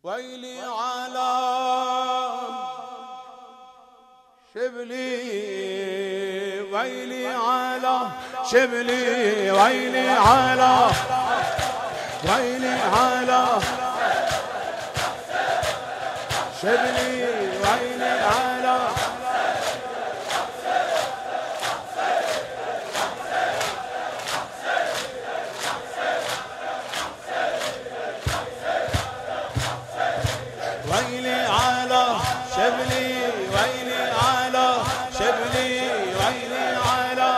ويلي على شبلي ويلي على شبلي ويلي على ويلي على شبلي ويلي على ويلي على شبلي ويلي على شبلي ويلي على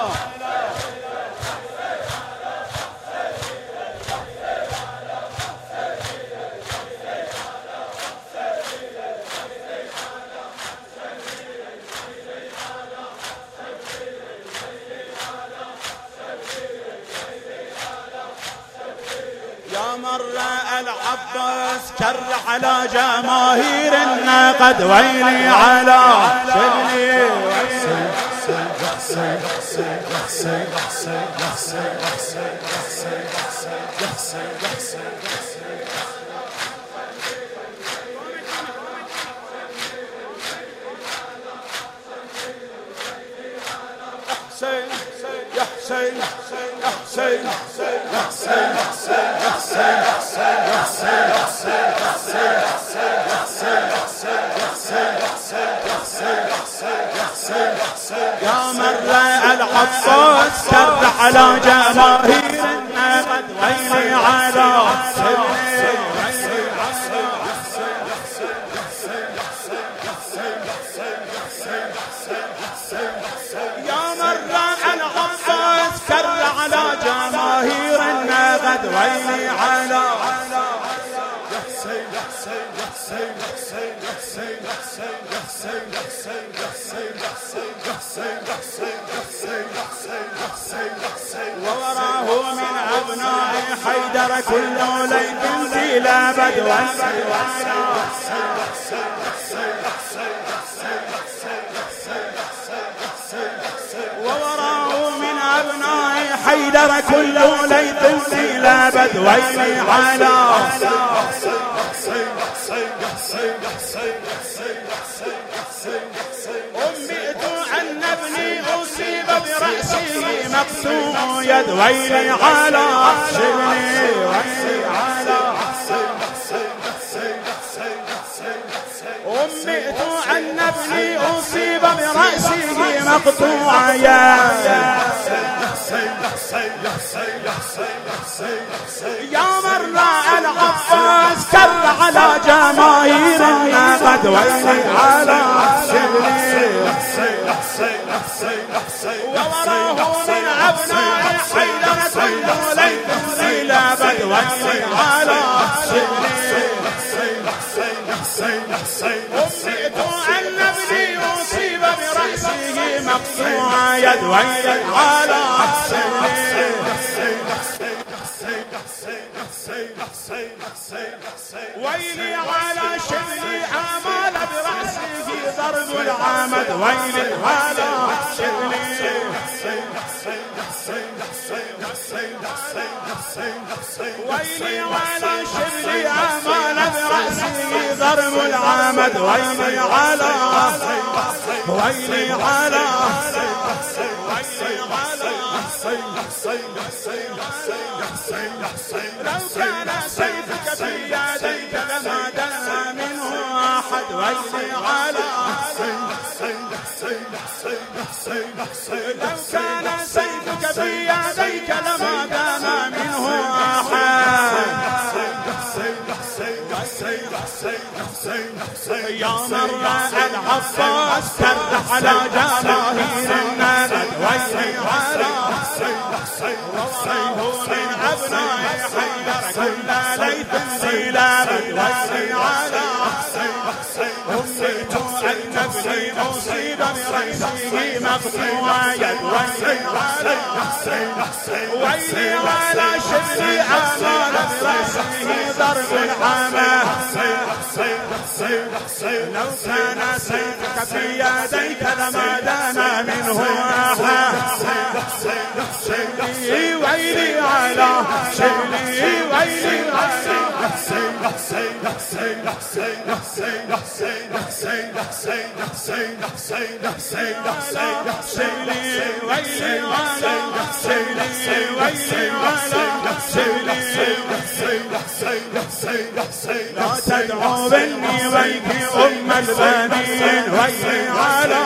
يا مر العباس كر على جماهير النقد ويلي على شبلي يا حسين يا حسين يا حسين يا مر العباس كر على جماهير النقد ويلي على شبلي يا مر العباس كر على جماهير النقد ويلي على ووراه من أبناء حيدر كل ليث ذي لابد ووراه من أبناء حيدر كل ليث ذي لابد ويلي على أمئت أن ابني أصيب برأسه مقطوع يد ويلي على شبلي ويلي على أمئت أن ابني أصيب برأسه مقطوع يد يا مر العباس كر على جماهير النقد ويلي على شبلي ووراه من أبناء حيدر كل ليث ذي لابد ويلي على شبلي أمئت أن ابني أصيب برأسه مقطوع يد ويلي على شبلي ويلي على شبلي عمال برأسه ضرب العمد ويلي على شبلي ويلي على شبلي عمال برأسه ضرب العمد ويلي على ويلي على لو كان سيفك في يديك لما دنا منه أحد ويلي على لو كان سيفك في يديك لما دنا منه أحد يا مر العباس كر على جماهير النقد ويلي على ووراه من أبناء حيدر كل ليث ذي لابد ويلي على أمئت أن ابني أصيب برأسه مقطوع يد ويلي على ويلي على شبلي عمال برأسه ضرب العمى لو كان سيفك في يديك لما دنا منه أحد ويلي على شغلي ويلي على لا تدعو بني ويك أم البنين ويلي على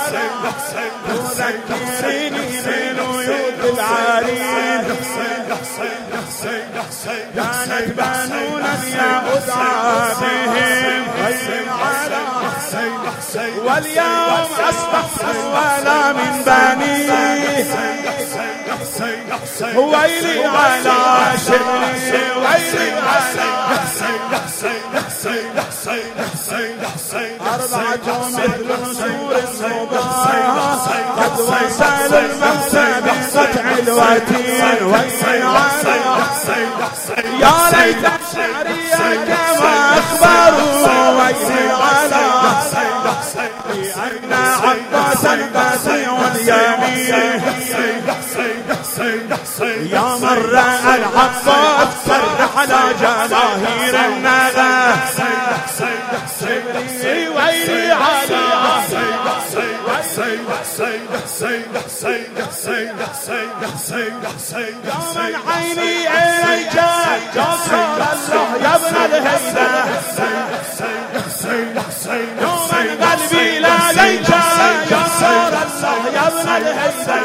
تذكريني بالويود العارين كانت بنونا يأذى بهم ويلي على واليوم أصبح ولا من بني ويلي على شغلي ويلي على أربعة مثل نسور الصباح قد وصل الموت بقطع الوتين ويلي على يا ليت شعري كما أخبروا ويلي على لأن عباسا باسع اليمين يا مر العباس فرح على جماهير النغى ويلي على يوم عيني إليك جسر الله يا ابن الهيدة يوم قلبي لديك جسر الله يا ابن الهيدة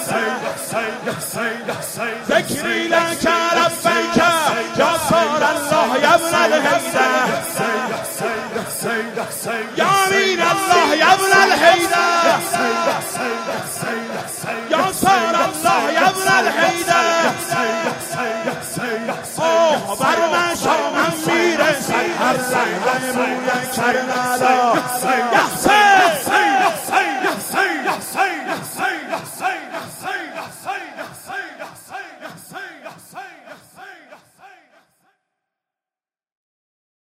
ذكري لك ربيك جسر الله يا ابن الهيدة يا مين الله يا ابن الهيدة جسر الله يا ابن الهيدة برمشا من میره سحر زنگای موی کرنالا